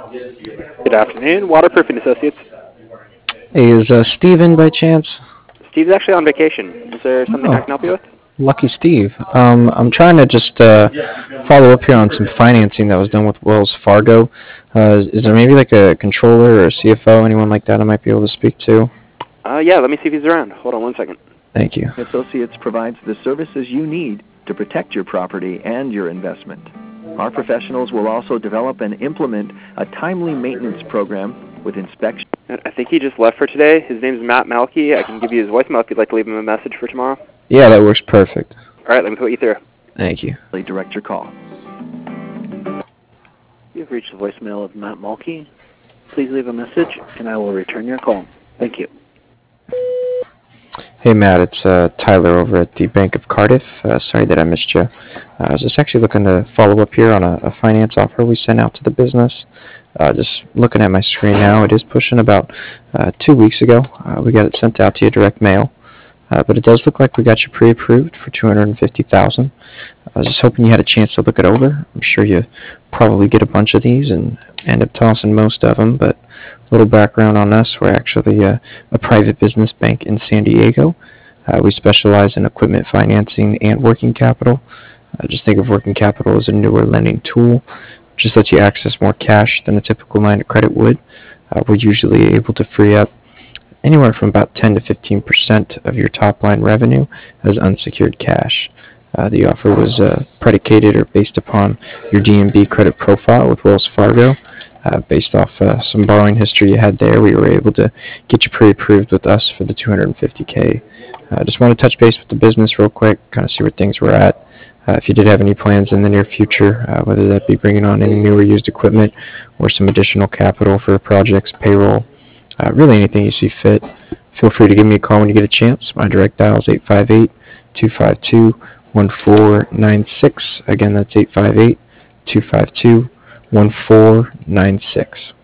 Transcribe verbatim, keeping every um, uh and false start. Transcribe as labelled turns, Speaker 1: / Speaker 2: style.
Speaker 1: Good afternoon, Waterproofing Associates.
Speaker 2: Hey, is uh, Steve in by chance?
Speaker 1: Steve's actually on vacation. Is there something I can help you
Speaker 2: Oh,
Speaker 1: with?
Speaker 2: lucky Steve. Um, I'm trying to just uh, follow up here on some financing that was done with Wells Fargo. Uh, is there maybe like a controller or a C F O, anyone like that I might be able to speak to?
Speaker 1: Uh, yeah, let me see if he's around. Hold on one second.
Speaker 2: Thank you.
Speaker 3: Associates provides the services you need to protect your property and your investment. Our professionals will also develop and implement a timely maintenance program with inspection.
Speaker 1: I I think he just left for today. His name's Matt Malky. I can give you his voicemail if you'd like to leave him a message for tomorrow.
Speaker 2: Yeah, that works perfect.
Speaker 1: All right, let me put you through.
Speaker 2: Thank you.
Speaker 3: Direct your call.
Speaker 4: You've reached the voicemail of Matt Mulkey. Please leave a message, and I will return your call. Thank you.
Speaker 2: Hey Matt, it's uh, Tyler over at the Bank of Cardiff. Uh, sorry that I missed you. Uh, I was just actually looking to follow up here on a, a finance offer we sent out to the business. Uh, just looking at my screen now, it is pushing about uh, two weeks ago. Uh, we got it sent out to you direct mail, uh, but it does look like we got you pre-approved for two hundred fifty thousand dollars. I was just hoping you had a chance to look it over. I'm sure you probably get a bunch of these and end up tossing most of them, but a little background on us. We're actually uh, a private business bank in San Diego. Uh, we specialize in equipment financing and working capital. Uh, just think of working capital as a newer lending tool. Just lets you access more cash than a typical line of credit would. Uh, we're usually able to free up anywhere from about ten to fifteen percent of your top line revenue as unsecured cash. Uh, the offer was uh, predicated or based upon your D and B credit profile with Wells Fargo. Uh, based off uh, some borrowing history you had there, we were able to get you pre-approved with us for the two hundred fifty K. I uh, just want to touch base with the business real quick, kind of see where things were at. Uh, if you did have any plans in the near future, uh, whether that be bringing on any new or used equipment or some additional capital for projects, payroll, uh, really anything you see fit, feel free to give me a call when you get a chance. My direct dial is eight five eight, two five two, one four nine six. Again, that's eight five eight, two five two, one four nine six.